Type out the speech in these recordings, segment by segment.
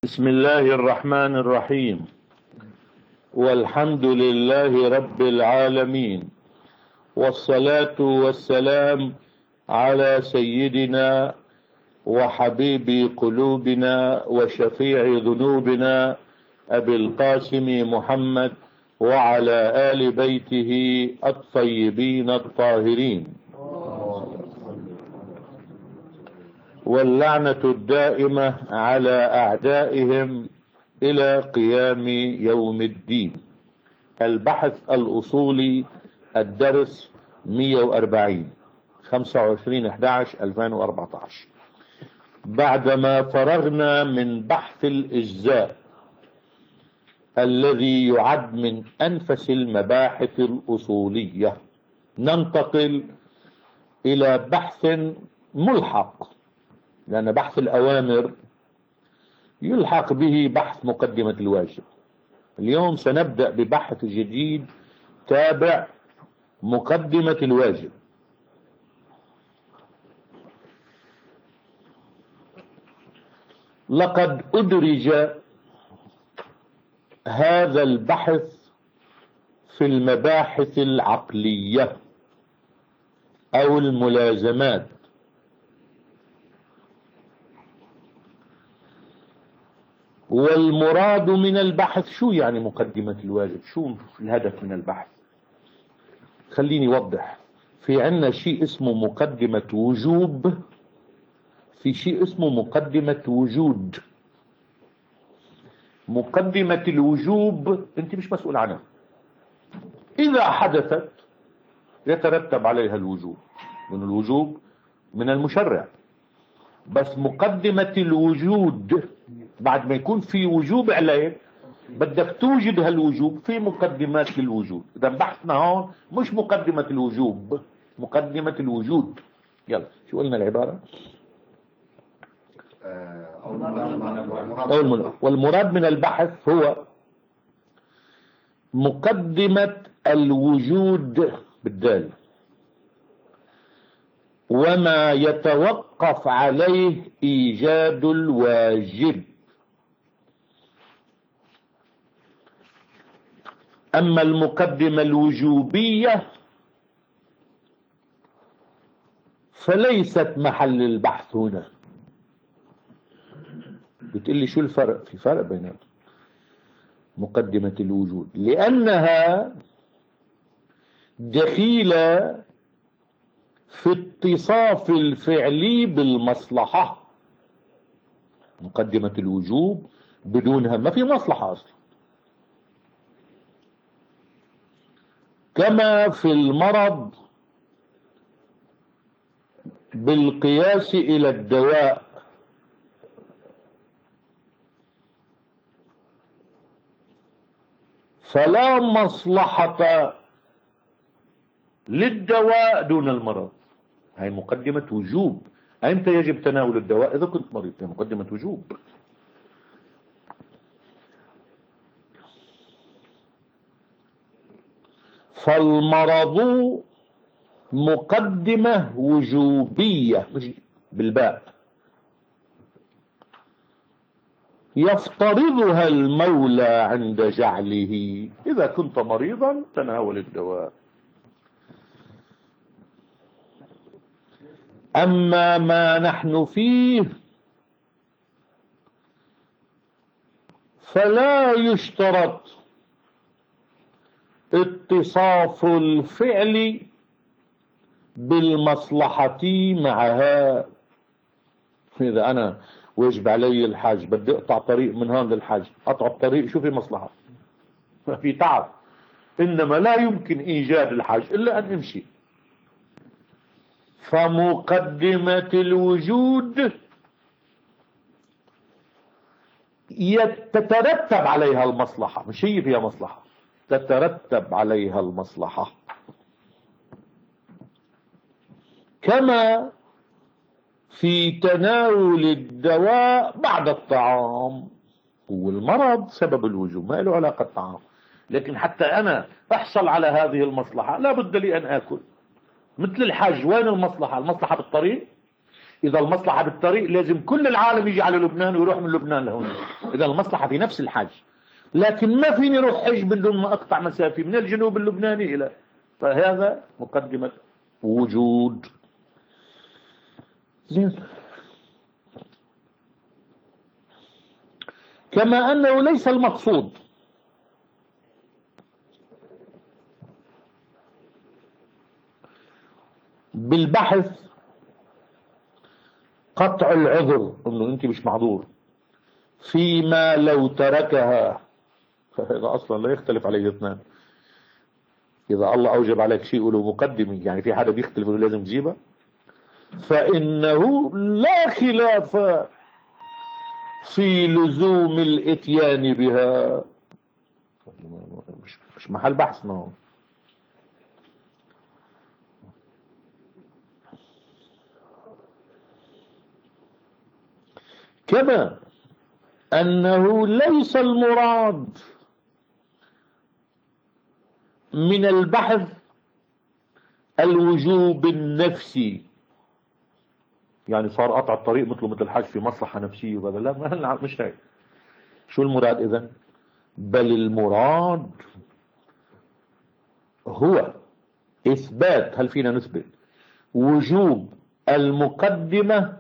بسم الله الرحمن الرحيم، والحمد لله رب العالمين، والصلاة والسلام على سيدنا وحبيب قلوبنا وشفيع ذنوبنا أبي القاسم محمد وعلى آل بيته الطيبين الطاهرين، واللعنة الدائمة على أعدائهم إلى قيام يوم الدين. البحث الأصولي، الدرس 140، 25/11/2014. بعدما فرغنا من بحث الإجزاء الذي يعد من أنفس المباحث الأصولية، ننتقل إلى بحث ملحق، لأن بحث الأوامر يلحق به بحث مقدمة الواجب. اليوم سنبدأ ببحث جديد تابع مقدمة الواجب. لقد أدرج هذا البحث في المباحث العقلية أو الملازمات، والمراد من البحث شو يعني مقدمة الواجب؟ شو الهدف من البحث؟ خليني أوضح. في عنا شيء اسمه مقدمة وجوب، في شيء اسمه مقدمة وجود. مقدمة الوجوب أنت مش مسؤول عنها، إذا حدثت يترتب عليها الوجوب، من الوجوب من المشرع. بس مقدمة الوجود بعد ما يكون في وجوب عليك بدك توجد هالوجوب في مقدمات للوجود. إذا بحثنا هون مش مقدمة الوجوب، مقدمة الوجود. يلا شو قلنا العبارة؟ والمراد من البحث هو مقدمة الوجود بالدال، وما يتوقف عليه إيجاد الواجب. أما المقدمة الوجوبية فليست محل البحث هنا. بتقلي شو الفرق؟ في فرق بينهم. مقدمة الوجود لأنها دخيلة في اتصاف الفعل بالمصلحة. مقدمة الوجوب بدونها ما في مصلحة أصلا، كما في المرض بالقياس إلى الدواء. فلا مصلحة للدواء دون المرض. هاي مقدمة وجوب. أنت يجب تناول الدواء إذا كنت مريض، هي مقدمة وجوب. فالمرض مقدمة وجوبية بالباء يفترضها المولى عند جعله. إذا كنت مريضا تناول الدواء. أما ما نحن فيه فلا يشترط اتصاف الفعل بالمصلحة معها. إذا أنا واجب علي الحج، بدي أقطع طريق من هون للحج، أقطع الطريق شو في مصلحة؟ ما في تعب. إنما لا يمكن إيجاد الحج إلا أن أمشي. فمقدمة الوجود تترتب عليها المصلحة، مش هي فيها مصلحة، تترتب عليها المصلحة. كما في تناول الدواء بعد الطعام. والمرض سبب الوجوب، ما له علاقة الطعام، لكن حتى أنا أحصل على هذه المصلحة لا بد لي أن آكل. مثل الحج، وين المصلحة؟ المصلحة بالطريق، إذا المصلحة بالطريق لازم كل العالم يجي على لبنان ويروح من لبنان لهون، إذا المصلحة في نفس الحج. لكن ما فيني اروح حج بدون ما اقطع مسافة من الجنوب اللبناني الى، فهذا مقدمة وجود. زين. كما انه ليس المقصود بالبحث قطع العذر، انه انت مش معذور فيما لو تركها، فهذا اصلا لا يختلف عليه اثنان. اذا الله اوجب عليك شيء وله مقدمه، يعني في حدا بيختلف انه لازم تجيبها، فانه لا خلاف في لزوم الاتيان بها. مش محل بحث ما. كما أنه ليس المراد من البحث الوجوب النفسي، يعني صار قطع الطريق مثل الحج في مصلحة نفسية وهذا، لا مش هيك. شو المراد إذن؟ بل المراد هو إثبات، هل فينا نثبت وجوب المقدمة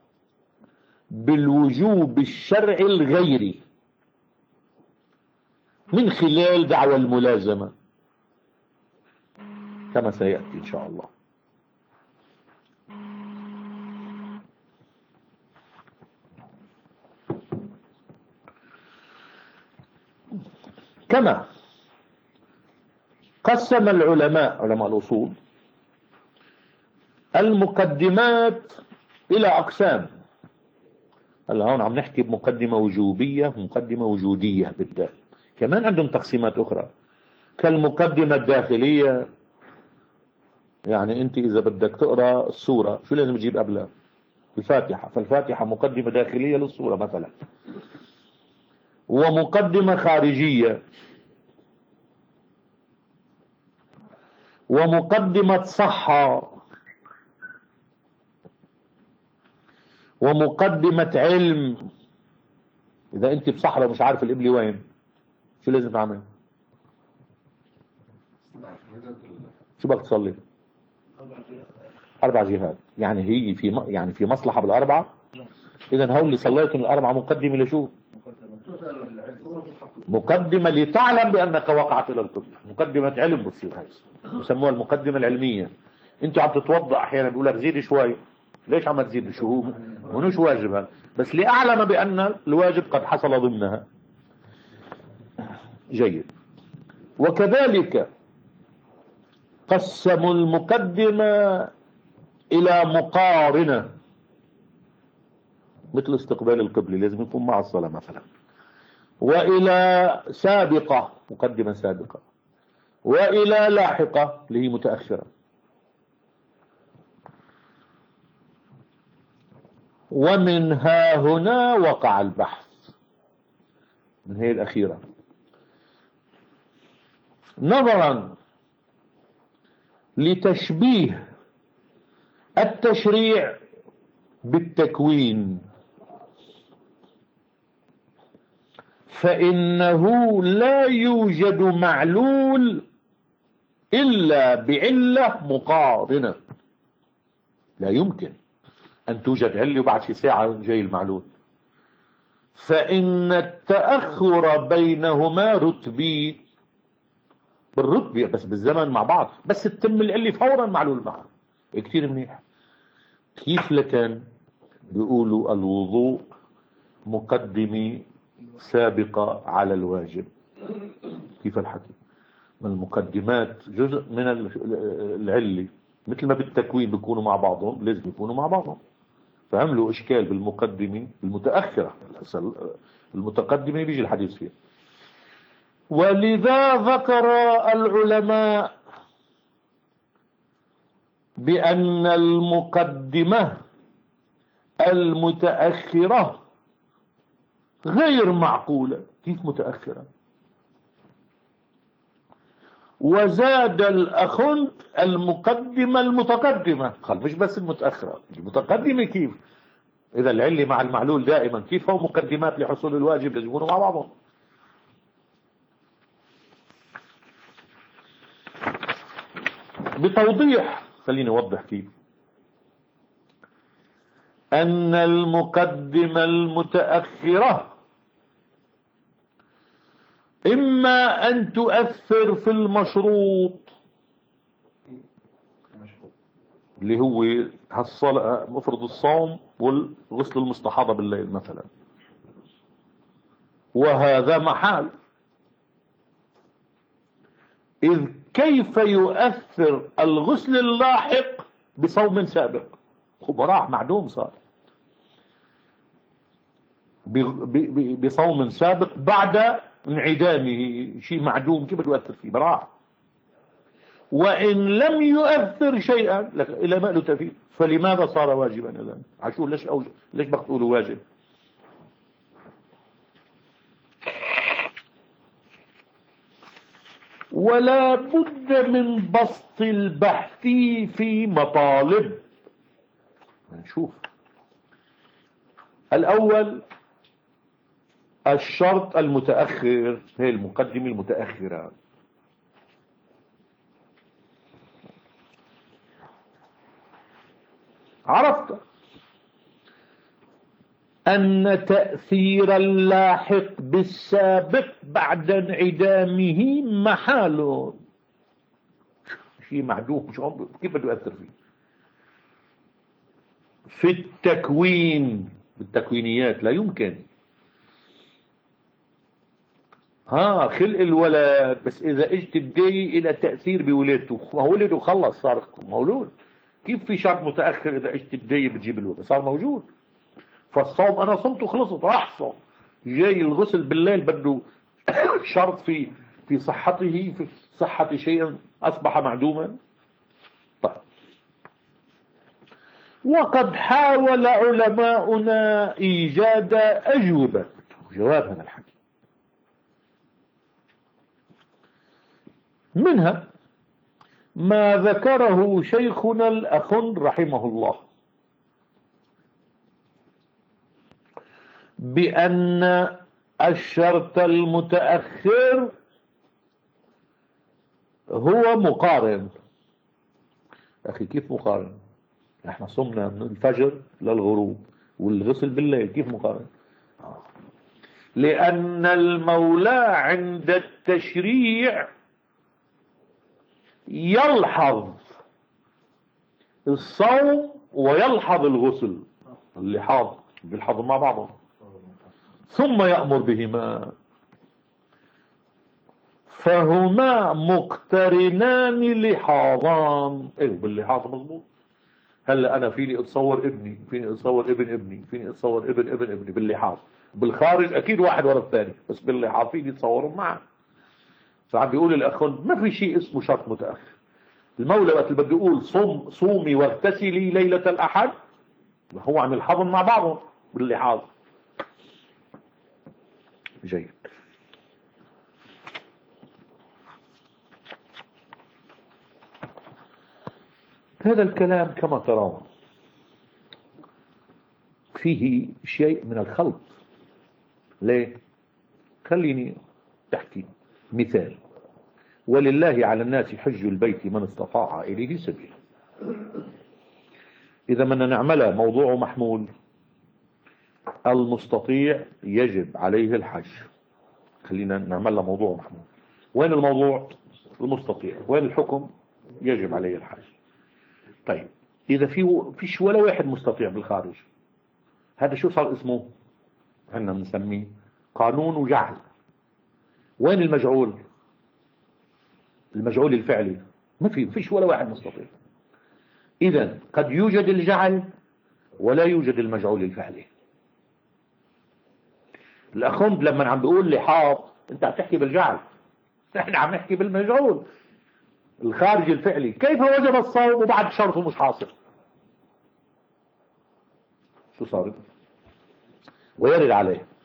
بالوجوب الشرعي الغيري من خلال دعوى الملازمة كما سيأتي إن شاء الله. كما قسم العلماء، علماء الأصول، المقدمات إلى أقسام. هلا هون عم نحكي بمقدمة وجوبية ومقدمة وجودية بالذات، كمان عندهم تقسيمات أخرى كالمقدمة الداخلية. يعني أنت إذا بدك تقرأ السورة شو لازم تجيب قبلها؟ الفاتحة، فالفاتحة مقدمة داخلية للسورة مثلا. ومقدمة خارجية، ومقدمة صحة، ومقدمة علم. إذا أنت بصحراء مش عارف القبلة وين، شو لازم تعمل؟ شو بدك تصلي؟ 4 جهات. يعني هي يعني في مصلحة بالأربعة. إذا هول اللي صليتهم الأربعة مقدمة لشو؟ مقدمة لتعلم بأنك وقعت إلى القبلة، مقدمة علم بتصير هاي، يسموها المقدمة العلمية. أنت عم تتوضأ أحيانا بيقول لك زيد شوي، ليش عم تزيد؟ شو منوش واجب هذا، بس لأعلم بأن الواجب قد حصل ضمنها. جيد. وكذلك قسموا المقدمة إلى مقارنة، مثل استقبال القبلة لازم يكون مع الصلاة مثلا، وإلى سابقة، مقدمة سابقة، وإلى لاحقة اللي هي متأخرة. ومن ها هنا وقع البحث، من هي الأخيرة، نظرا لتشبيه التشريع بالتكوين، فإنه لا يوجد معلول إلا بعلة مقارنة. لا يمكن أن توجد علة وبعد شي ساعة جاي المعلول، فإن التأخر بينهما رتبي، بالرتبة بس بالزمن مع بعض، بس تتم العلة فورا معلول معها. كتير منيح. كيف لكن بيقولوا الوضوء مقدمة سابقة على الواجب؟ كيف الحكي؟ من المقدمات جزء من العلة، مثل ما بالتكوين بيكونوا مع بعضهم، لازم يكونوا مع بعضهم. فعملوا إشكال بالمقدمة المتأخرة، المتقدمة بيجي الحديث فيها. ولذا ذكر العلماء بأن المقدمة المتأخرة غير معقولة. كيف متأخرة؟ وزاد الأخند المقدمة المتقدمة، قال مش بس المتأخرة، المتقدمة كيف؟ إذا العلة مع المعلول دائما، كيف هو مقدمات لحصول الواجب لازم يكونوا مع بعضهم. بتوضيح خليني أوضح كيف. أن المقدمة المتأخرة إما أن تؤثر في المشروط اللي هو هالصلاة، مفرض الصوم والغسل المستحاضة بالليل مثلا، وهذا محال. إذ كيف يؤثر الغسل اللاحق بصوم سابق؟ راح معدوم صار بصوم سابق بعد انعدامه، شيء معدوم، كيف يؤثر فيه؟ براح. وإن لم يؤثر شيئا إلى ما له تفيد، فلماذا صار واجبا إذن؟ عشو ليش بقولوا واجب؟ ولا بد من بسط البحث في مطالب. نشوف الأول الشرط المتأخر، هي المقدمة المتأخرة. عرفت أن تأثير اللاحق بالسابق بعد انعدامه محال، شيء معدوم، كيف بده يؤثر فيه؟ في التكوين، بالتكوينيات لا يمكن. خلق الولد، بس إذا اجت بداية إلى تأثير بولادته، ما هو ولده خلص صار مولود، كيف في شرط متأخر إذا اجت بداية بتجيب الولد؟ صار موجود. فالصوم أنا صمته خلصت راح صوم، جاي الغسل بالليل بده شرط في صحته، في صحة شيء أصبح معدوما. طيب، وقد حاول علماؤنا إيجاد أجوبة، جواب هذا الحكي، منها ما ذكره شيخنا الأخند رحمه الله، بأن الشرط المتأخر هو مقارن. أخي كيف مقارن؟ احنا صمنا من الفجر للغروب والغسل بالليل، كيف مقارن؟ لأن المولى عند التشريع يلحظ الصوم ويلحظ الغسل، اللحاظ بالحظ مع بعضهم، ثم يأمر بهما، فهما مقترنان لحاظان. باللحاظ مضبوط. هلا انا فيني اتصور ابني، فيني اتصور ابن ابني، فيني اتصور ابن ابن ابني باللحاظ. بالخارج اكيد واحد ورا الثاني، بس باللحاظ فيني اتصورهم معا. فعم بيقول الاخوان ما في شيء اسمه شرط متاخر. المولى وقت اللي بده يقول صومي واغتسلي ليله الاحد، هو عم يلحظهم مع بعضهم باللحاظ. جيد. هذا الكلام كما ترون فيه شيء من الخلط. ليه؟ خليني تحكي مثال. ولله على الناس حج البيت من استطاع إليه سبيلا. إذا بدنا نعملها موضوع محمول، المستطيع يجب عليه الحج. خلينا نعملها موضوع محمول. وين الموضوع؟ المستطيع. وين الحكم؟ يجب عليه الحج. طيب، إذا فيش ولا واحد مستطيع بالخارج، هذا شو صار اسمه؟ احنا بنسميه قانون وجعل. وين المجعول؟ المجعول الفعلي ما فيش ولا واحد مستطيع. إذا قد يوجد الجعل ولا يوجد المجعول الفعلي. الأخند لما عم بيقول لحاظ، انت عم تحكي بالجعل، احنا عم نحكي بالمجعول الخارج الفعلي. كيف وجب الصوم وبعد شرطه مش حاصل؟ شو صار؟ ويرد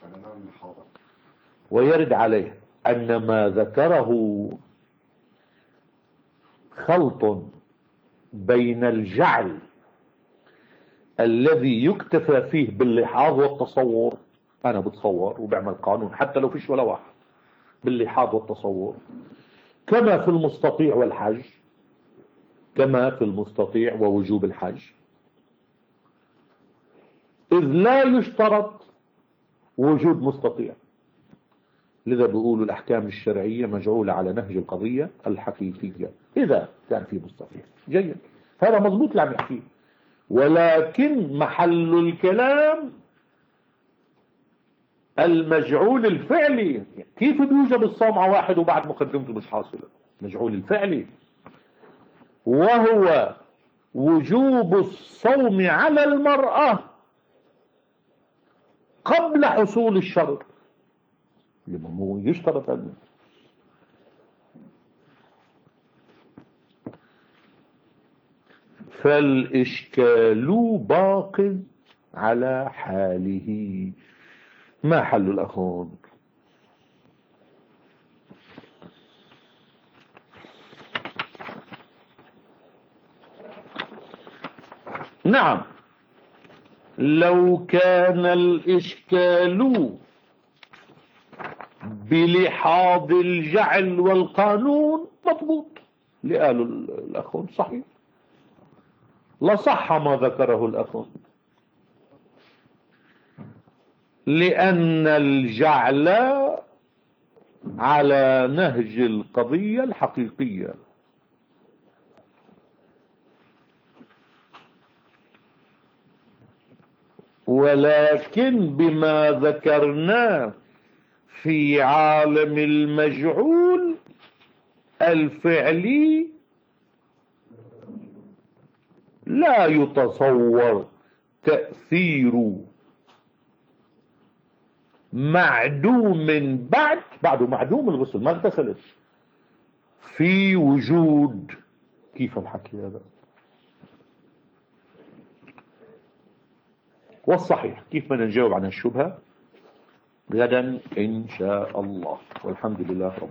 عليه أن ما ذكره خلط بين الجعل الذي يكتفى فيه باللحاظ والتصور، أنا بتصور وبعمل قانون حتى لو فيش ولا واحد، باللحاظ والتصور، كما في المستطيع والحج، كما في المستطيع ووجوب الحج، إذ لا يشترط وجود مستطيع. لذا بيقولوا الأحكام الشرعية مجعولة على نهج القضية الحقيقية إذا كان في مستطيع. جيد، هذا مضبوط اللي عم يحكيه، ولكن محل الكلام المجعول الفعلي. كيف بيوجب الصوم على واحد وبعد مقدمته مش حاصلة؟ مجعول الفعلي، وهو وجوب الصوم على المرأة قبل حصول الشرط. لما هو يشترط أنه فالإشكال باق على حاله. ما حل الأخون؟ نعم، لو كان الإشكال بلحاظ الجعل والقانون مضبوط، اللي قالوا الأخون صحيح، لصح ما ذكره الأخون، لأن الجعل على نهج القضية الحقيقية. ولكن بما ذكرناه في عالم المجعول الفعلي لا يتصور تأثير معدوم بعده معدوم الغسل ما اغتسلت في وجود. كيف الحكي هذا؟ والصحيح كيف بدنا نجاوب عن الشبهة غدا إن شاء الله، والحمد لله رب